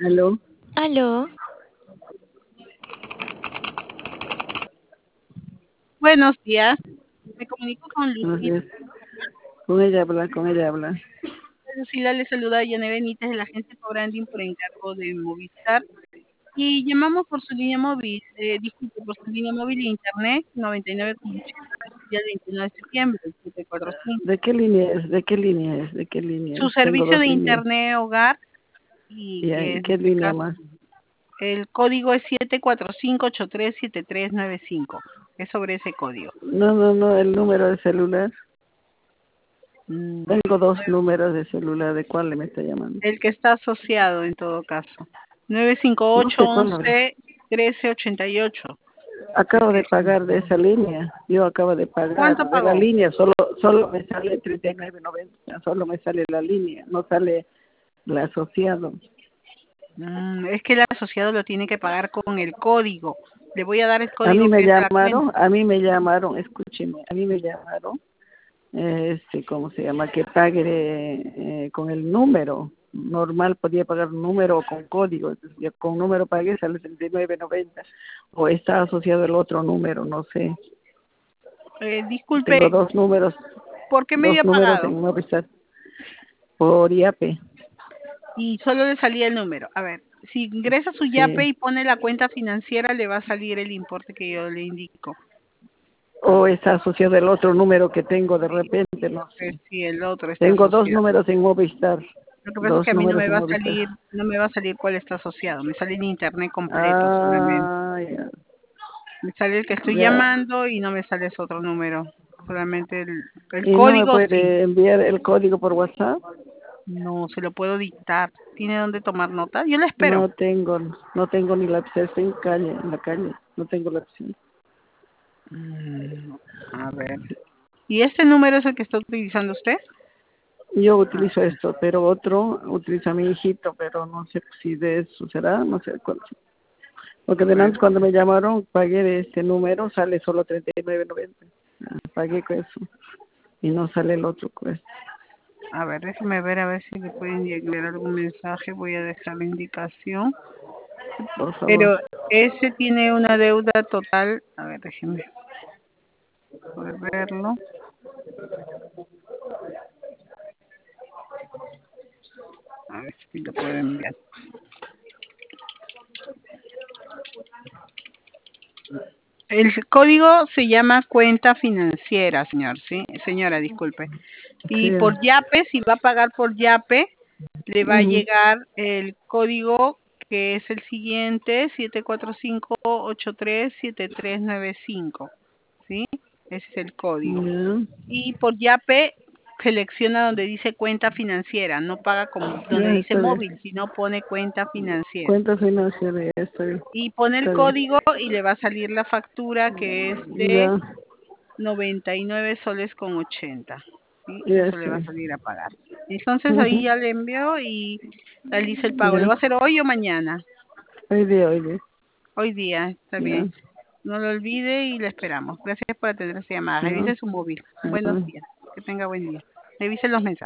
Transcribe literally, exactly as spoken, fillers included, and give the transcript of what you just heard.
Aló. Aló. Buenos días. Me comunico con Buenos Lucila. días. Con ella habla, con ella habla. Lucila le saluda a Yane Benítez de la agencia Co-Branding por encargo de Movistar. Y llamamos por su línea móvil, eh, disculpe, por su línea móvil e internet noventa y nueve con ochenta el veintiuno de septiembre, siete cuatro cinco. ¿De qué línea es? ¿De qué línea es? ¿De qué línea Su es? Tengo servicio dos de líneas. internet hogar y ¿Y que ahí, es en qué este línea caso, más? el código es siete cuatro cinco ocho tres siete tres nueve cinco. Es sobre ese código. No, no, no, el número de celular. Mm, Tengo dos números de celular. ¿De cuál me está llamando? El que está asociado en todo caso. nueve cinco No ocho sé cuál. once trece ochenta y ocho. Acabo de pagar de esa línea. Yo acabo de pagar ¿Cuánto de la pagó? línea. Solo solo me sale treinta y nueve noventa. Solo me sale la línea. No sale el asociado. Mm, es que el asociado lo tiene que pagar con el código. Le voy a dar el A mí código me que es de la cuenta. llamaron, a mí me llamaron, escúcheme, a mí me llamaron eh, este, ¿cómo se llama? Que pague eh, con el número. Normal podía pagar número o con código. Entonces, yo con número pagué, sale treinta y nueve noventa. O está asociado el otro número, no sé. Eh, Tengo disculpe, dos números, ¿por qué medio dos ha números pagado? en Movistar por IAPE. Y solo le salía el número. A ver, si ingresa su Sí. YAPE y pone la cuenta financiera, le va a salir el importe que yo le indico. O está asociado el otro número que tengo de Sí, repente, no pues sé. sí, el otro está Tengo dos asociado. números en Movistar. Lo que pasa es Dos que a mí no números me en va a Movistar. salir, no me va a salir cuál está asociado. Me sale en internet completo solamente. Ah, ya. Me sale el que estoy Ya. llamando y no me sale ese otro número. Solamente el, el ¿Y no me código sí. puede enviar el código por WhatsApp? No, se lo puedo dictar. ¿Tiene dónde tomar nota? Yo la espero. No tengo, no tengo ni lapicera, estoy en calle, en la calle, no tengo lapicera. Mm, a ver. ¿Y este número es el que está utilizando usted? Yo Ah, utilizo esto, pero otro utiliza mi hijito, pero no sé si de eso será, no sé cuál. Porque a ver. delante cuando me llamaron pagué de este número, sale solo treinta y nueve noventa. Ah, pagué con eso y no sale el otro pues. A ver, déjeme ver a ver si le pueden llegar algún mensaje. Voy a dejar la indicación. Por favor. Pero ese tiene una deuda total. A ver, déjeme poder verlo. A ver si lo puedo enviar. El código se llama cuenta financiera, señor, ¿sí? Señora, disculpe. Sí. Y por YAPE, si va a pagar por YAPE, le va a Ujú. llegar el código que es el siguiente, siete cuatro cinco ocho tres siete tres nueve cinco, ¿sí? Ese es el código. Ya. Y por YAPE selecciona donde dice cuenta financiera, no paga como donde Ya, dice está bien. móvil, sino pone cuenta financiera. Cuenta financiera, ya está bien. Y pone el Está bien. código y le va a salir la factura que es de Ya, noventa y nueve soles con ochenta, ¿sí? ya Eso le está va a bien. salir a pagar. Entonces ahí Ujú. ya le envió y realiza el pago. ¿Lo Ya. va a hacer hoy o mañana? Hoy día, hoy día. Hoy día, está Ya. bien. No lo olvide y le esperamos. Gracias por atender esta llamada. Ya. Revise su móvil. Buenos Ya. días. Que tenga buen día. Revise los mensajes.